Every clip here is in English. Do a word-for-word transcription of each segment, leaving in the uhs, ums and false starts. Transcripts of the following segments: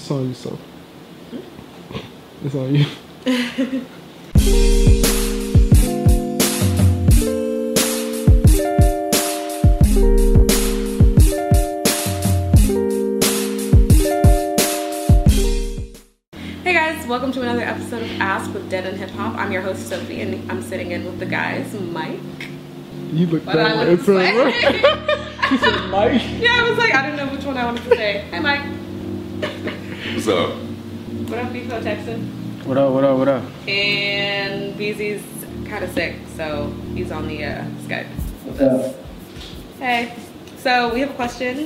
It's on you, so. It's on you. Hey guys, welcome to another episode of Ask with Dead and Hip Hop. I'm your host Sophie, and I'm sitting in with the guys, Mike. You look What I down wanted to say. She said Mike. Yeah, I was like, I didn't know which one I wanted to say. Hey Mike. What's up? What up, Beefo Texan? What up, what up, what up? And Beezy's kind of sick, so he's on the uh, Skype. What's up? Hey. So we have a question.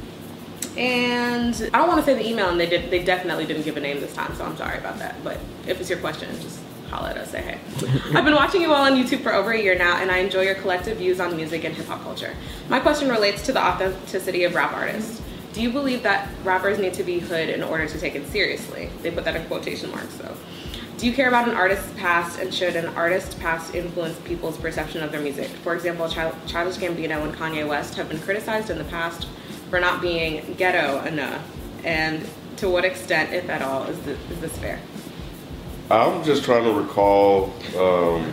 And I don't want to say the email, and they did. They definitely didn't give a name this time, so I'm sorry about that. But if it's your question, just holler at us, say hey. I've been watching you all on YouTube for over a year now, and I enjoy your collective views on music and hip hop culture. My question relates to the authenticity of rap artists. Do you believe that rappers need to be hood in order to take it seriously? They put that in quotation marks, though. Do you care about an artist's past, and should an artist's past influence people's perception of their music? For example, Child- Childish Gambino and Kanye West have been criticized in the past for not being ghetto enough, and to what extent, if at all, is this, is this fair? I'm just trying to recall, um,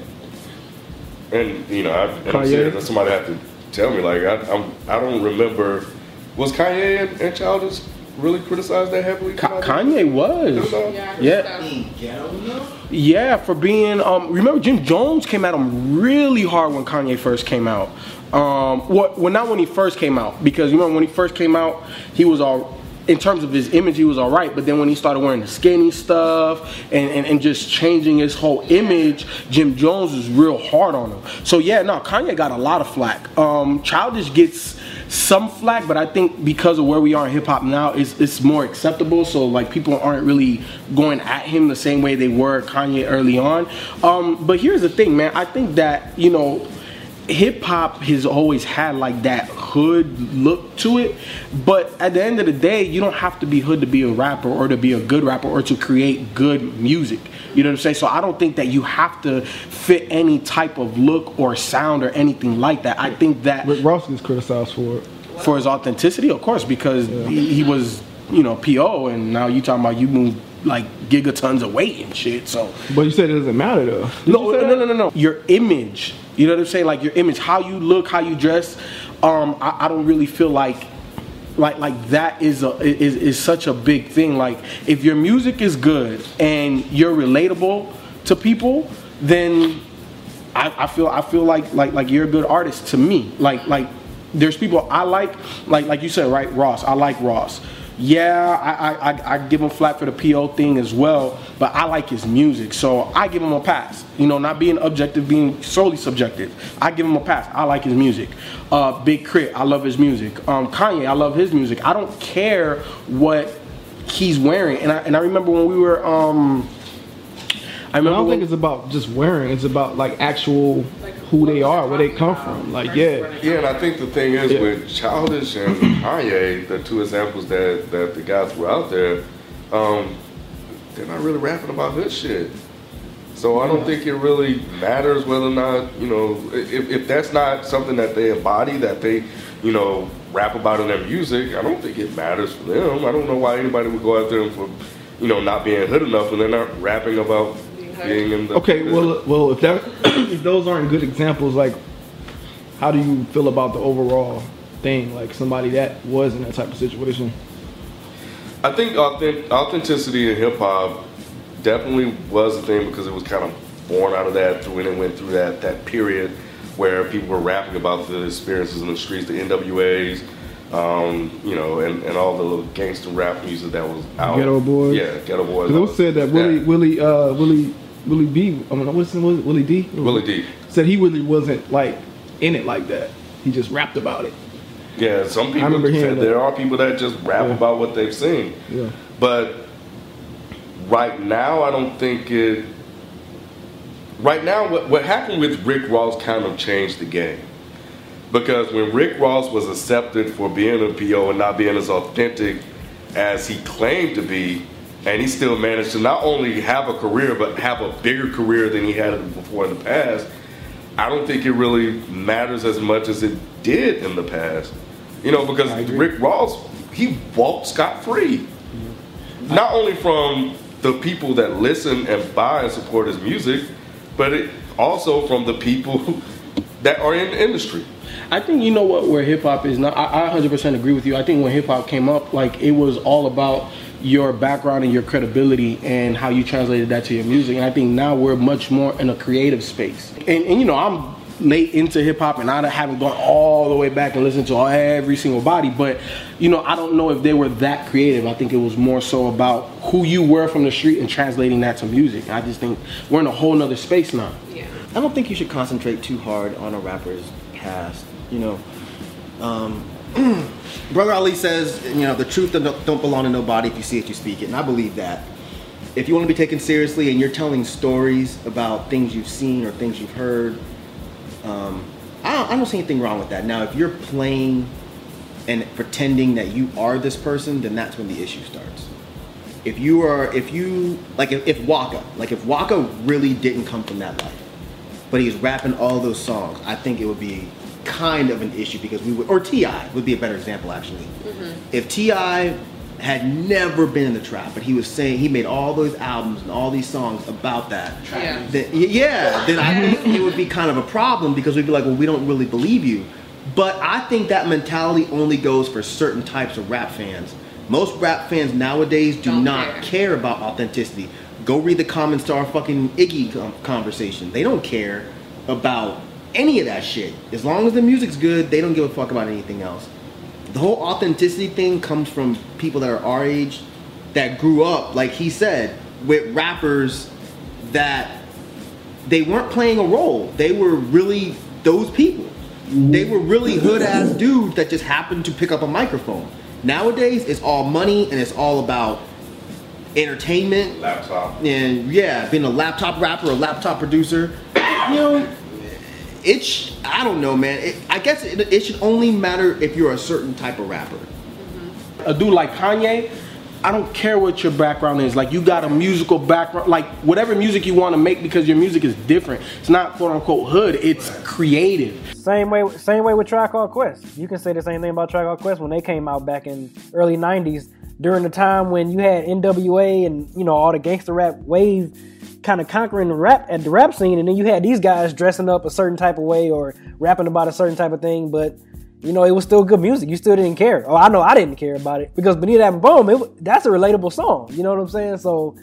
and you know, I, and I'm serious, somebody have to tell me. Like, I, I'm, I don't remember. Was Kanye and, and Childish really criticized that heavily? Ka- Kanye was. Yeah. Yeah. Yeah, for being. Um, remember, Jim Jones came at him really hard when Kanye first came out. Um, what? Well, not when he first came out, because you remember when he first came out, he was all. In terms of his image, he was all right, but then when he started wearing the skinny stuff and, and, and just changing his whole image, Jim Jones was real hard on him. So yeah, no, Kanye got a lot of flack. Um, Childish gets some flack, but I think because of where we are in hip hop now, it's, it's more acceptable. So like people aren't really going at him the same way they were Kanye early on. Um, but here's the thing, man. I think that, you know, hip hop has always had like that hood look to it, but at the end of the day, you don't have to be hood to be a rapper or to be a good rapper or to create good music. You know what I'm saying? So I don't think that you have to fit any type of look or sound or anything like that. I think that Rick Ross gets criticized for it. For his authenticity, of course, because yeah. he, he was, you know, P O, and now you talking about you move like gigatons of weight and shit. So, but you said it doesn't matter though. Did no, no, no, no, no, no. Your image. You know what I'm saying? Like your image, how you look, how you dress. Um, I, I don't really feel like, like, like that is a is is such a big thing. Like, if your music is good and you're relatable to people, then I, I feel I feel like like like you're a good artist to me. Like like there's people I like, like like you said, right? Ross. I like Ross. Yeah, I, I, I give him flack for the P O thing as well, but I like his music, so I give him a pass. You know, not being objective, being solely subjective. I give him a pass. I like his music. Uh, Big Crit, I love his music. Um, Kanye, I love his music. I don't care what he's wearing, and I and I remember when we were. Um, I, remember I don't when, think it's about just wearing. It's about like actual who they are, where they come from. Like yeah. Yeah, and I think the thing is yeah. with Childish and Kanye, the two examples that, that the guys threw out there, um, they're not really rapping about this shit. So I don't think it really matters whether or not, you know, if, if that's not something that they embody, that they, you know, rap about in their music, I don't think it matters for them. I don't know why anybody would go out there for, you know, not being hood enough when they're not rapping about being in the... Okay, well, well, if that, if those aren't good examples, like, how do you feel about the overall thing? Like somebody that was in that type of situation. I think authentic, authenticity in hip hop definitely was a thing because it was kind of born out of that when it went through that that period where people were rapping about the experiences in the streets, the N W As, um, you know, and, and all the little gangster rap music that was out. Ghetto Boys. Yeah, Ghetto Boys. Those said that Willie, Willie, uh, Willie, Willie B. I mean, what's his name? Willie D. Willie D. Said he really wasn't like in it like that. He just rapped about it. Yeah, some people said there are people that just rap yeah. about what they've seen. Yeah. But right now, I don't think it. Right now, what, what happened with Rick Ross kind of changed the game. Because when Rick Ross was accepted for being a P O and not being as authentic as he claimed to be, and he still managed to not only have a career, but have a bigger career than he had before in the past, I don't think it really matters as much as it did in the past. You know, because Rick Ross, he walked scot-free. not only from the people that listen and buy and support his music, but it also from the people that are in the industry. I think you know what where hip hop is now. I, I one hundred percent agree with you. I think when hip hop came up, like it was all about your background and your credibility and how you translated that to your music. And I think now we're much more in a creative space. And, and you know, I'm late into hip hop and I haven't gone all the way back and listened to every single body, but you know, I don't know if they were that creative. I think it was more so about who you were from the street and translating that to music. I just think we're in a whole nother space now. Yeah. I don't think you should concentrate too hard on a rapper's past, you know. Um, Brother Ali says, you know, the truth don't, don't belong to nobody. If you see it, you speak it. And I believe that. If you want to be taken seriously and you're telling stories about things you've seen or things you've heard, um, I, don't, I don't see anything wrong with that. Now, if you're playing and pretending that you are this person, then that's when the issue starts. If you are, if you, like if, if Waka, like if Waka really didn't come from that life, but he's rapping all those songs, I think it would be kind of an issue because we would, or T I would be a better example actually. Mm-hmm. If T I had never been in the trap, but he was saying he made all those albums and all these songs about that, yeah, then, yeah, then I think it would be kind of a problem because we'd be like, well, we don't really believe you. But I think that mentality only goes for certain types of rap fans. Most rap fans nowadays do don't not care. care about authenticity. Go read the comments to our fucking Iggy conversation. They don't care about any of that shit. As long as the music's good, they don't give a fuck about anything else. The whole authenticity thing comes from people that are our age that grew up, like he said, with rappers that they weren't playing a role. They were really those people. They were really hood-ass dudes that just happened to pick up a microphone. Nowadays, it's all money and it's all about entertainment. Laptop. And yeah, being a laptop rapper, a laptop producer. You know, it's, I don't know, man. It, I guess it, it should only matter if you're a certain type of rapper. A dude like Kanye, I don't care what your background is. Like, you got a musical background, like whatever music you want to make, because your music is different. It's not quote unquote hood, it's creative. Same way, same way with Tribe Called Quest. You can say the same thing about Tribe Called Quest when they came out back in early nineties, during the time when you had N W A and, you know, all the gangster rap wave kind of conquering the rap at the rap scene, and then you had these guys dressing up a certain type of way or rapping about a certain type of thing, but you know, it was still good music. You still didn't care. Oh, I know I didn't care about it because Beneath That Boom, it, that's a relatable song. You know what I'm saying? So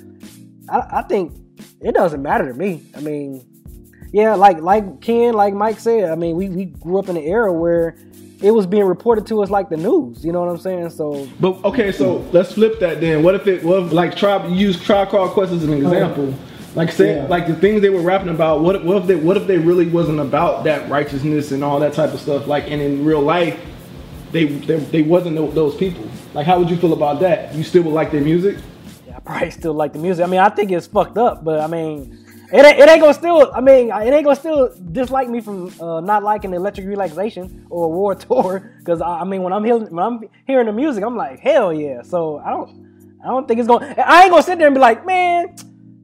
I, I think it doesn't matter to me. I mean, yeah, like like Ken, like Mike said, I mean, we, we grew up in an era where it was being reported to us like the news. You know what I'm saying? So, but okay, so let's flip that then. What if it was like Tribe? You use Tribe Called Quest as an example. Like say, yeah. like the things they were rapping about. What, what if they, what if they really wasn't about that righteousness and all that type of stuff? Like, and in real life, they they, they wasn't those people. Like, how would you feel about that? You still would like their music? Yeah, I probably still like the music. I mean, I think it's fucked up, but I mean, it ain't, it ain't gonna still. I mean, it ain't gonna still dislike me from uh, not liking the Electric Relaxation or War Tour. Because I, I mean, when I'm hearing when I'm hearing the music, I'm like, hell yeah. So I don't I don't think it's gonna. I ain't gonna sit there and be like, man.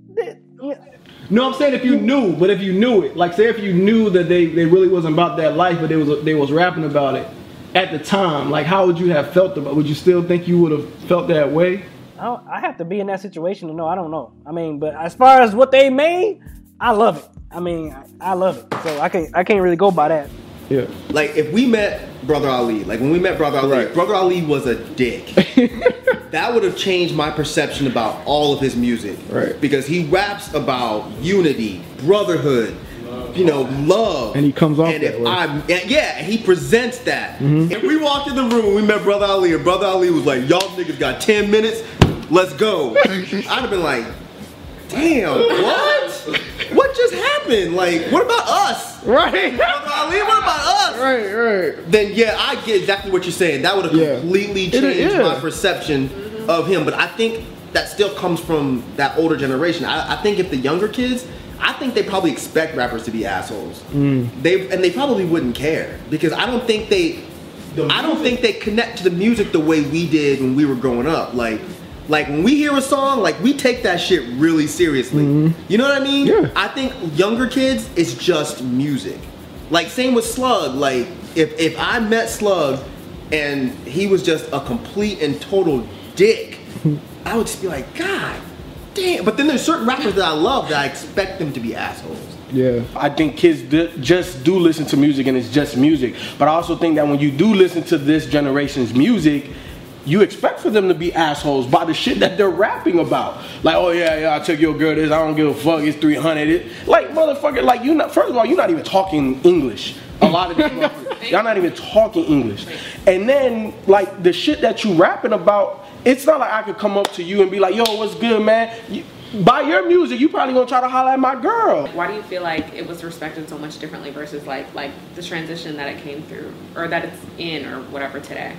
Yeah. No, I'm saying if you knew, but if you knew it, like say if you knew that they, they really wasn't about that life, but they was they was rapping about it at the time, like how would you have felt about? Would you still think you would have felt that way? I, don't, I have to be in that situation to know. I don't know. I mean, but as far as what they made, I love it. I mean, I, I love it. So I can't I can't really go by that. Yeah. Like if we met Brother Ali, like when we met Brother Ali, right. if Brother Ali was a dick. That would have changed my perception about all of his music. Right. Because he raps about unity, brotherhood, you know, love. And he comes off and that if way. I, yeah, and he presents that. Mm-hmm. If we walked in the room and we met Brother Ali, and Brother Ali was like, y'all niggas got ten minutes, let's go. I'd have been like, damn, what? What just happened? Like, what about us? Right. Brother Ali, what about us? Right, right. Then yeah, I get exactly what you're saying. That would have Yeah. completely It- changed yeah. my perception of him. But I think that still comes from that older generation. I, I think if the younger kids, I think they probably expect rappers to be assholes. Mm. They and they probably wouldn't care because I don't think they, I don't think they connect to the music the way we did when we were growing up. Like. Like when we hear a song, like we take that shit really seriously. Mm-hmm. You know what I mean? Yeah. I think younger kids, it's just music. Like same with Slug. Like if if I met Slug and he was just a complete and total dick, I would just be like, God damn. But then there's certain rappers that I love that I expect them to be assholes. Yeah. I think kids d- just do listen to music and it's just music. But I also think that when you do listen to this generation's music, you expect for them to be assholes by the shit that they're rapping about. Like, oh yeah, yeah, I took your girl this, I don't give a fuck, it's three hundred. It, like, motherfucker, like, you not, first of all, you're not even talking English. A lot of these motherfuckers, y'all not even talking English. And then, like, the shit that you rapping about, it's not like I could come up to you and be like, yo, what's good, man? You, by your music, you probably gonna try to holler at my girl. Why do you feel like it was respected so much differently versus like like the transition that it came through, or that it's in, or whatever today?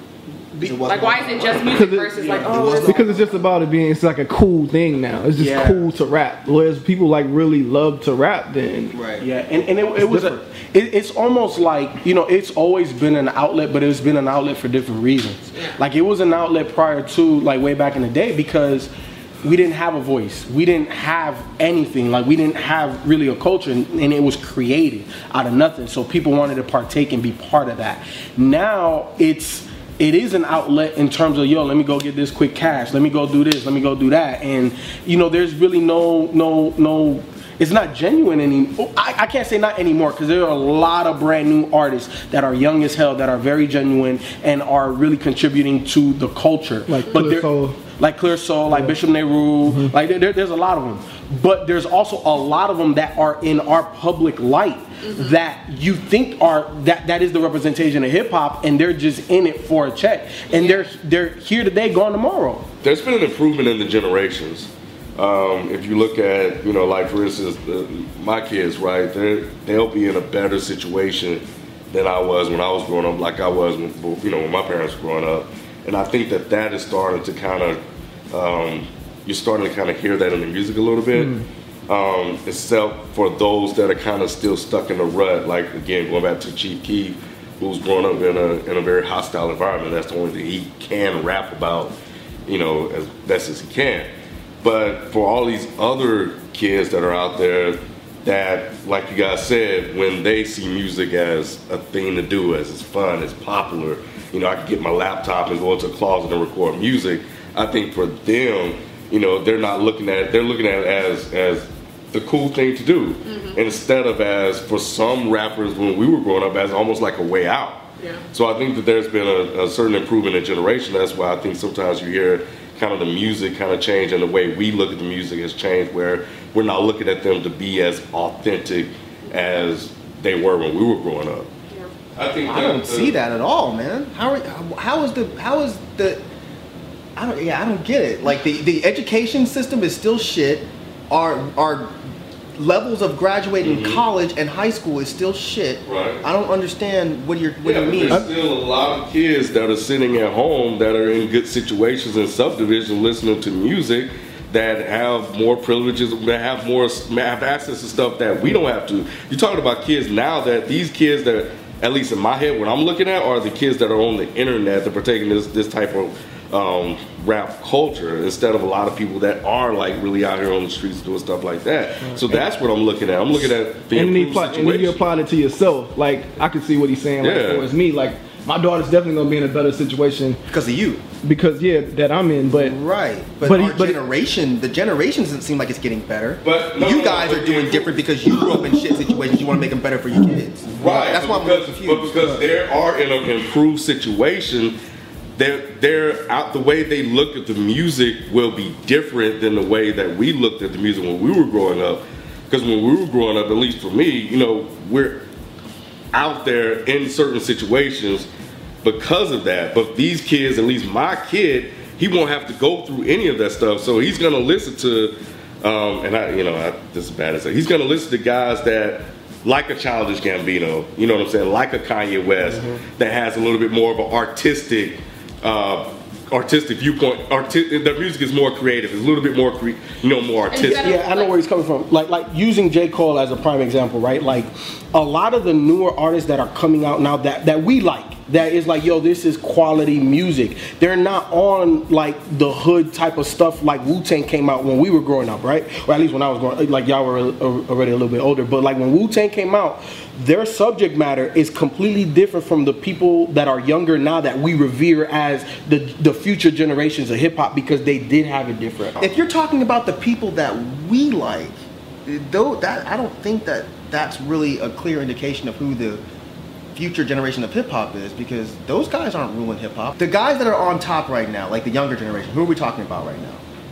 Like, why is it just music versus like, oh, it's because it's just about it being, it's like a cool thing now. It's just Yeah. cool to rap. Whereas people like really love to rap then. Right. Yeah, and, and it, it was a, it, it's almost like, you know, it's always been an outlet, but it's been an outlet for different reasons. Yeah. Like, it was an outlet prior to, like, way back in the day, because we didn't have a voice. We didn't have anything. Like, we didn't have really a culture, and, and it was created out of nothing. So people wanted to partake and be part of that. Now it's it is an outlet in terms of, yo, let me go get this quick cash. Let me go do this. Let me go do that. And, you know, there's really no, no, no, it's not genuine anymore. I, I can't say not anymore, because there are a lot of brand new artists that are young as hell, that are very genuine and are really contributing to the culture. Like but Clear Soul. Like Clear Soul, like Bishop Nehru, mm-hmm. like there, there's a lot of them. But there's also a lot of them that are in our public light, mm-hmm. that you think are, that, that is the representation of hip hop, and they're just in it for a check. And Yeah. they're they're here today, gone tomorrow. There's been an improvement in the generations. Um, if you look at, you know, like for instance, uh, my kids, right? They they'll be in a better situation than I was when I was growing up, like I was when, you know, when my parents were growing up. And I think that that is starting to kind of, um, you're starting to kind of hear that in the music a little bit. Mm. Um, except for those that are kind of still stuck in the rut. Like, again, going back to Chief Keef, who's growing up in a in a very hostile environment. That's the only thing he can rap about, you know, as best as he can. But for all these other kids that are out there that, like you guys said, when they see music as a thing to do, as it's fun, it's popular, you know, I can get my laptop and go into a closet and record music. I think for them, you know, they're not looking at it, they're looking at it as, as the cool thing to do. Mm-hmm. Instead of as, for some rappers when we were growing up, as almost like a way out. Yeah. So I think that there's been a, a certain improvement in generation. That's why I think sometimes you hear kind of the music kind of change, and the way we look at the music has changed, where we're not looking at them to be as authentic as they were when we were growing up. Yeah. I think I that, don't uh, see that at all, man. How are, how is the how is the I don't yeah I don't get it. Like the, the education system is still shit. Our our levels of graduating Mm-hmm. college and high school is still shit. Right. I don't understand what you're what Yeah, you but mean. there's still a lot of kids that are sitting at home that are in good situations in subdivision listening to music that have more privileges, that have more have access to stuff that we don't have to. You're talking about kids now that these kids that, at least in my head, what I'm looking at are the kids that are on the internet that partake in this this type of um, rap culture, instead of a lot of people that are like really out here on the streets doing stuff like that. So that's what I'm looking at. I'm looking at the And then, he improved apply, and then you situation. applied it to yourself. Like, I could see what he's saying. Like, Yeah. towards me, like, my daughter's definitely gonna be in a better situation Because of you. because, yeah, that I'm in. But Right. But, But he- our but- generation, the generation doesn't seem like it's getting better. But no, you no, guys but are doing you- different because you grew up in shit situations. You want to make them better for your kids. Right, That's but why I'm a little because, confused. but because they are in an improved situation, they're they're out. The way they look at the music will be different than the way that we looked at the music when we were growing up. Because when we were growing up, at least for me, you know, we're out there in certain situations because of that. But these kids, at least my kid, he won't have to go through any of that stuff. So he's gonna listen to, um, and I, you know, I, this is bad to say, he's gonna listen to guys that, like a Childish Gambino, you know what I'm saying, like a Kanye West, mm-hmm. that has a little bit more of an artistic, uh, artistic viewpoint. Arti- the music is more creative. It's a little bit more, cre- you know, more artistic. Instead of- Yeah, I know where he's coming from. Like, like using J. Cole as a prime example, right? Like, a lot of the newer artists that are coming out now that, that we like, that is like, yo, this is quality music. They're not on like the hood type of stuff like Wu-Tang came out when we were growing up, right? Or at least when I was growing, like y'all were already a little bit older. But like when Wu-Tang came out, their subject matter is completely different from the people that are younger now that we revere as the the future generations of hip hop, because they did have it different. If you're talking about the people that we like, though, that I don't think that that's really a clear indication of who the future generation of hip hop is, because those guys aren't ruling hip hop. The guys that are on top right now, like the younger generation, who are we talking about right now?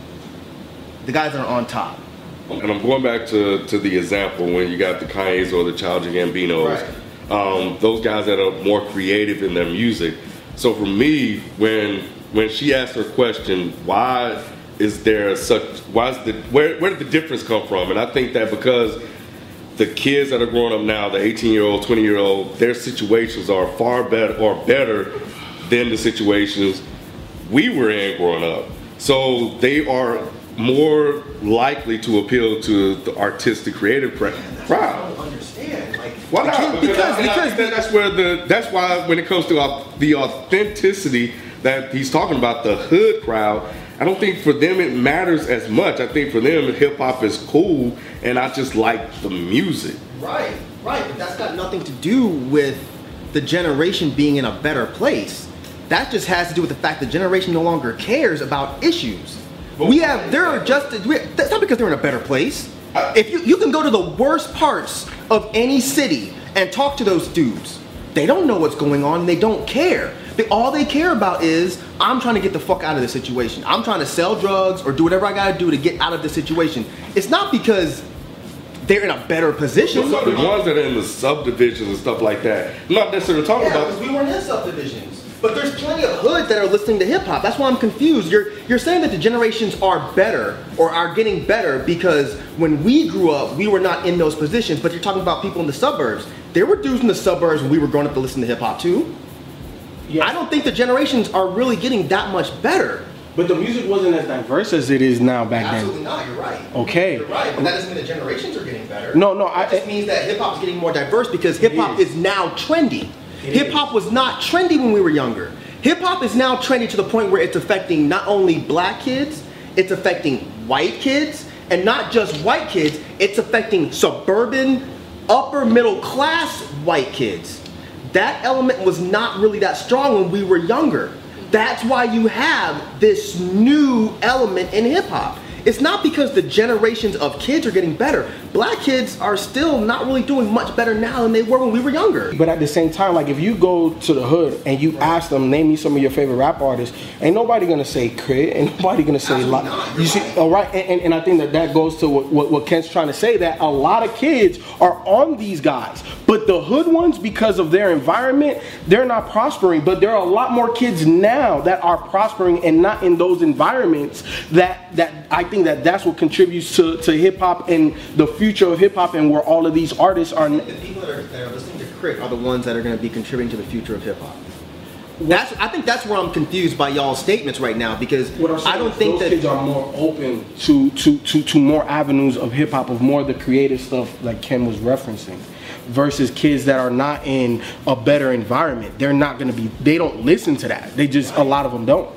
The guys that are on top. And I'm going back to, to the example when you got the Kanye's or the Childish Gambinos, right. um, those guys that are more creative in their music. So for me, when when she asked her question, why is there such, why is the, where, where did the difference come from? And I think that because the kids that are growing up now, the eighteen year old, twenty year old, their situations are far better or better than the situations we were in growing up. So they are more likely to appeal to the artistic, creative crowd. I don't understand. Like, why not? Because, because, because that, that's where the that's why when it comes to the authenticity that he's talking about, the hood crowd, I don't think for them it matters as much. I think for them hip hop is cool, and I just like the music. Right, right. But that's got nothing to do with the generation being in a better place. That just has to do with the fact the generation no longer cares about issues. We have, there are just, that's not because they're in a better place. If you, you can go to the worst parts of any city and talk to those dudes. They don't know what's going on and they don't care. They, all they care about is, I'm trying to get the fuck out of this situation. I'm trying to sell drugs or do whatever I gotta do to get out of this situation. It's not because they're in a better position. Well, the ones that are in the subdivisions and stuff like that, I'm not necessarily talking yeah, about. Because we weren't in subdivisions. But there's plenty of hoods that are listening to hip hop. That's why I'm confused. You're you're saying that the generations are better or are getting better because when we grew up, we were not in those positions. But you're talking about people in the suburbs. There were dudes in the suburbs when we were growing up to listen to hip hop too. Yes. I don't think the generations are really getting that much better. But the music wasn't as diverse as it is now back Absolutely then. Absolutely not. You're right. Okay. You're right. But that doesn't mean the generations are getting better. No, no. It I, just means that hip hop is getting more diverse because hip hop is. is now trendy. Hip hop was not trendy when we were younger. Hip hop is now trendy to the point where it's affecting not only black kids, it's affecting white kids, and not just white kids, it's affecting suburban, upper middle class white kids. That element was not really that strong when we were younger. That's why you have this new element in hip hop. It's not because the generations of kids are getting better. Black kids are still not really doing much better now than they were when we were younger. But at the same time, like if you go to the hood and you ask them, name me some of your favorite rap artists, ain't nobody gonna say Crit, ain't nobody gonna say lot. You right. see, all right, and, and, and I think that that goes to what, what, what Ken's trying to say, that a lot of kids are on these guys. But the hood ones, because of their environment, they're not prospering. But there are a lot more kids now that are prospering and not in those environments that, that I think that that's what contributes to, to hip hop and the future of hip hop and where all of these artists are. The people that are, that are listening to Crit are the ones that are going to be contributing to the future of hip hop. That's, I think that's where I'm confused by y'all's statements right now, because I don't think those that kids are more open to, to, to, to more avenues of hip hop, of more of the creative stuff like Ken was referencing, versus kids that are not in a better environment. They're not going to be, they don't listen to that. They just, a lot of them don't.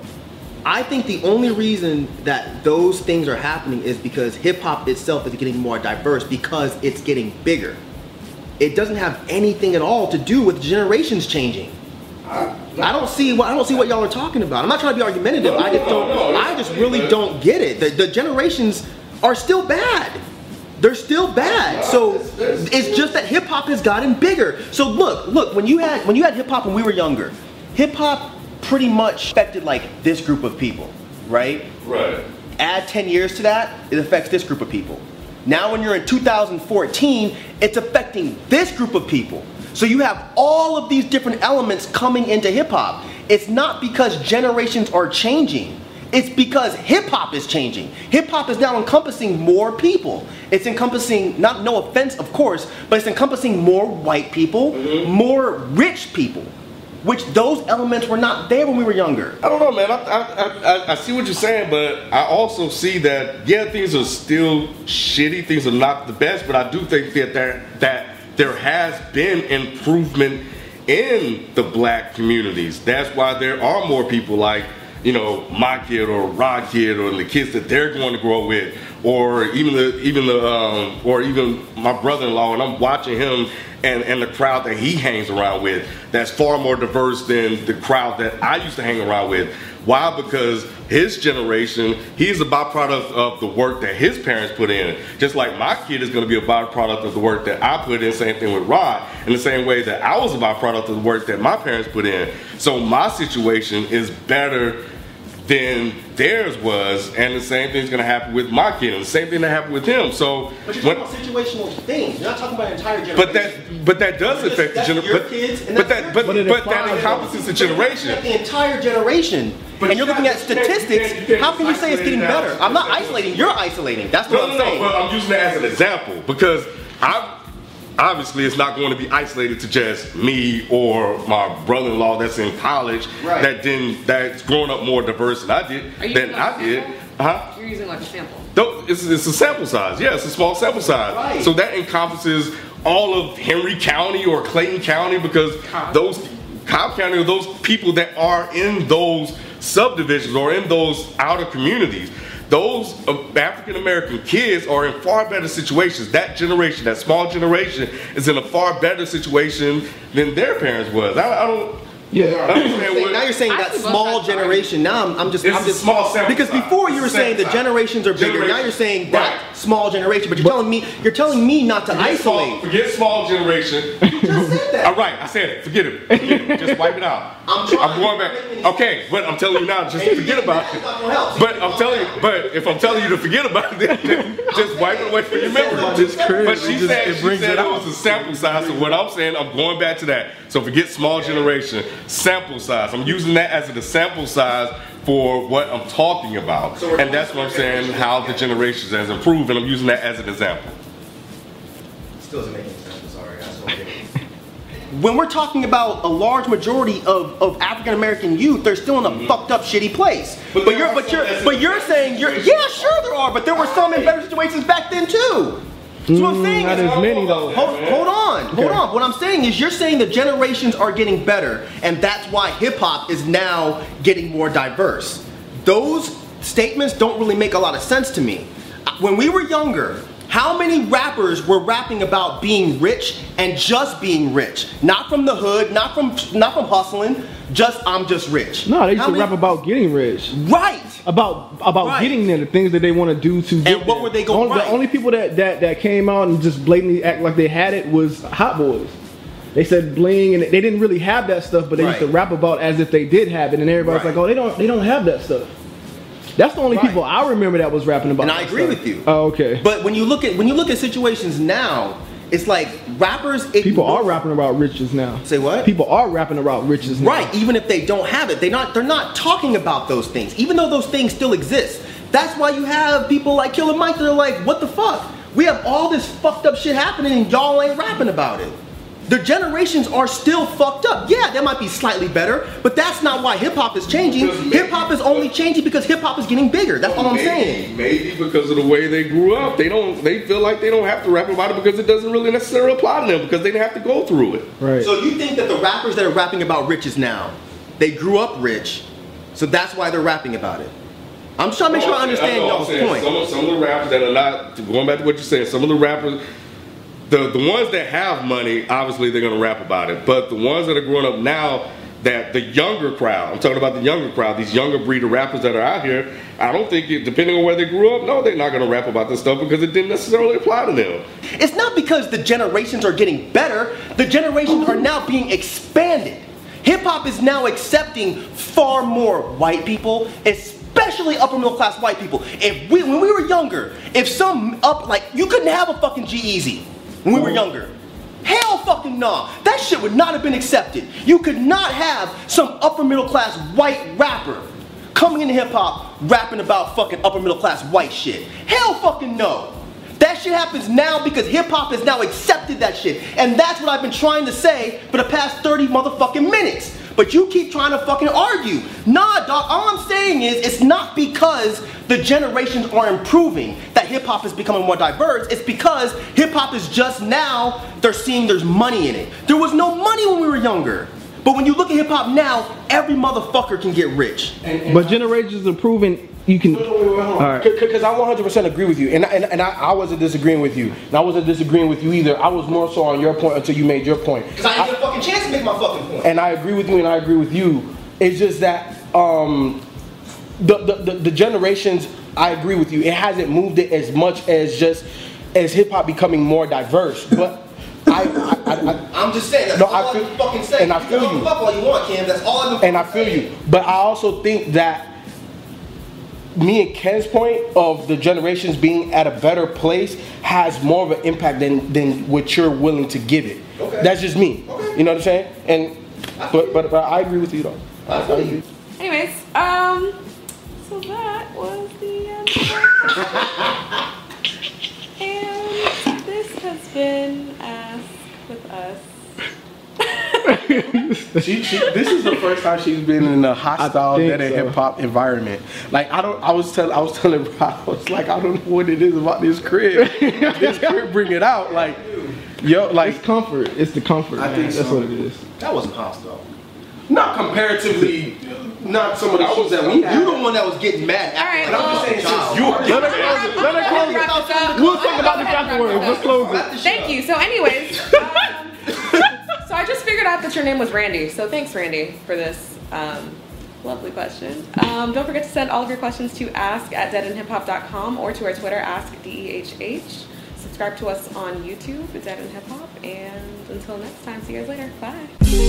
I think the only reason that those things are happening is because hip hop itself is getting more diverse, because it's getting bigger. It doesn't have anything at all to do with generations changing. I don't see what I don't see what y'all are talking about. I'm not trying to be argumentative. I just don't. I just really don't get it. The, the generations are still bad. They're still bad. So it's just that hip hop has gotten bigger. So look, look. When you had when you had hip hop when we were younger, hip hop pretty much affected like this group of people, right? Right. Add ten years to that, it affects this group of people. Now when you're in two thousand fourteen, it's affecting this group of people. So you have all of these different elements coming into hip hop. It's not because generations are changing. It's because hip hop is changing. Hip hop is now encompassing more people. It's encompassing, not no offense of course, but it's encompassing more white people, mm-hmm. more rich people, which those elements were not there when we were younger. I don't know, man. I, I, I, I see what you're saying, but I also see that, yeah, things are still shitty. Things are not the best, but I do think that there, that there has been improvement in the black communities. That's why there are more people like, you know, my kid or Rod kid or the kids that they're going to grow with, or even the even the um, or even my brother-in-law, and I'm watching him and, and the crowd that he hangs around with. That's far more diverse than the crowd that I used to hang around with. Why? Because his generation, he's a byproduct of the work that his parents put in. Just like my kid is going to be a byproduct of the work that I put in. Same thing with Rod. In the same way that I was a byproduct of the work that my parents put in. So my situation is better than theirs was, and the same thing's gonna happen with my kid, and the same thing that happened with him. So, but you're talking about situational things. You're not talking about an entire generation. But that, but that does that's affect just, the generation. But, kids, and but that's that, but, but, but that encompasses the generation. The entire generation. But and you're looking at statistics. you can't How can you say it's getting better? I'm not isolating. You're isolating. That's what No, I'm no, no. saying. But I'm using that as an example because I. Obviously, it's not going to be isolated to just me or my brother-in-law that's in college right. that didn't that's growing up more diverse than I did. Are you than using I like did. Huh? You're using like a sample. Though it's, it's a sample size. Yeah, it's a small sample size. Right. So that encompasses all of Henry County or Clayton County because Cobb. those Cobb County are those people that are in those subdivisions or in those outer communities. Those African American kids are in far better situations. That generation, that small generation, is in a far better situation than their parents was. I, I don't. Yeah. I understand what, Now you're saying I that see both small sides. generation. Now I'm, I'm just, It's I'm a just small sample because size. before you were Sample saying the size. generations are bigger. Now Generation. you're saying that Right. small generation. But you're telling me, you're telling me not to Forget small, isolate. forget small generation. You just said that. All right, I said it. Forget it. Forget it. Just wipe it out. I'm trying. I'm going back. Okay, but I'm telling you now, just to forget about it. But I'm telling you, but if I'm telling you to forget about it, then just wipe it away from your memory. It's crazy. But she It just- said, it she brings said it it out. was a sample size. So what I'm saying, I'm going back to that. So forget small generation, sample size. I'm using that as a sample size for what I'm talking about, and that's what I'm saying. How the generations has improved, and I'm using that as an example. Still doesn't make any sense. I'm sorry. That's what I'm getting. When we're talking about a large majority of, of African American youth, they're still in a mm-hmm. fucked up, shitty place. But But, there you're are but some you're that's but in you're better saying you're situations. yeah, sure there are, but there were some in better situations back then too. So what I'm saying not is, as many though. Hold, hold on, hold Okay. on. What I'm saying is you're saying the generations are getting better, and that's why hip hop is now getting more diverse. Those statements don't really make a lot of sense to me. When we were younger, how many rappers were rapping about being rich and just being rich? Not from the hood, not from not from hustling, just I'm just rich. No, they used How to many- rap about getting rich. Right. About about Right. getting there, the things that they want to do to get And what there. were they going- only, right. The only people that, that, that came out and just blatantly act like they had it was Hot Boys. They said bling, and they didn't really have that stuff, but they used to Right. rap about as if they did have it, and everybody's Right. like, oh, they don't they don't have that stuff. That's the only Right. people I remember that was rapping about. And I that agree stuff. with you. Oh, okay. But when you look at when you look at situations now, it's like rappers. It, People are rapping about riches now. Say what? People are rapping about riches now. Right, even if they don't have it, they not they're not talking about those things, even though those things still exist. That's why you have people like Killer Mike that are like, what the fuck? We have all this fucked up shit happening and y'all ain't rapping about it. The generations are still fucked up. Yeah, they might be slightly better, but that's not why hip hop is changing. Hip hop is only changing because hip hop is getting bigger. That's all I'm maybe, saying. Maybe because of the way they grew up, they don't. They feel like they don't have to rap about it because it doesn't really necessarily apply to them because they didn't have to go through it. Right. So you think that the rappers that are rapping about riches now, they grew up rich, so that's why they're rapping about it. I'm trying to make sure I understand That's all I'm y'all's saying. point. Some of, some of the rappers that are not, going back to what you're saying, some of the rappers, the, the ones that have money, obviously they're going to rap about it. But the ones that are growing up now, that the younger crowd, I'm talking about the younger crowd, these younger breed of rappers that are out here, I don't think, it, depending on where they grew up, no, they're not going to rap about this stuff because it didn't necessarily apply to them. It's not because the generations are getting better, the generations are now being expanded. Hip hop is now accepting far more white people, especially upper middle class white people. If we, when we were younger, if some up, like, you couldn't have a fucking G-Eazy when we were younger. Hell fucking no. That shit would not have been accepted. You could not have some upper middle class white rapper coming into hip hop rapping about fucking upper middle class white shit. Hell fucking no. That shit happens now because hip hop has now accepted that shit. And that's what I've been trying to say for the past thirty motherfucking minutes. But you keep trying to fucking argue. Nah, dog, all I'm saying is it's not because the generations are improving that hip hop is becoming more diverse. It's because hip hop hop is just now they're seeing there's money in it. There was no money when we were younger. But when you look at hip hop now, every motherfucker can get rich. And, and But generations are proving you can. All right. Because I one hundred percent agree with you, and and, and I, I wasn't disagreeing with you, and I wasn't disagreeing with you either. I was more so on your point until you made your point. Because I didn't get a fucking chance to make my fucking point. And I agree with you, and I agree with you. It's just that um, the, the the the generations. I agree with you. It hasn't moved it as much as just as hip hop becoming more diverse, but. I, I, I, I'm just saying, that's no, all I feel, I'm fucking saying. And I feel you. You can fuck all you want, Cam. That's all I'm And I feel you. But I also think that me and Ken's point of the generations being at a better place has more of an impact than, than what you're willing to give it. Okay. That's just me. Okay. You know what I'm saying? And but, but but I agree with you though. I feel you. Anyways, um, so that was the end of our And this has been Ask With Us. she, she, this is the first time she's been in a hostile think dead end so. hip hop environment. Like I don't, I was telling, I was telling Rob, I was like, I don't know what it is about this crib. This crib bring it out, like, yo, like It's comfort. It's the comfort. I man. think That's so. what it is. That wasn't hostile. not comparatively, not some of the shows that we You have. the one that was getting mad. All right, But I'm just well- saying, since You- you Let her close it. Let her close Wrap it. this up. We'll talk about this afterwards. Let's close it. Wrap this shit Thank up. you. So, anyways, um, so I just figured out that your name was Randy. So thanks, Randy, for this um, lovely question. Um, don't forget to send all of your questions to ask at dead end hip hop dot com or to our Twitter, ask D E H H. Subscribe to us on YouTube, Dead End Hip Hop. And until next time, see you guys later. Bye.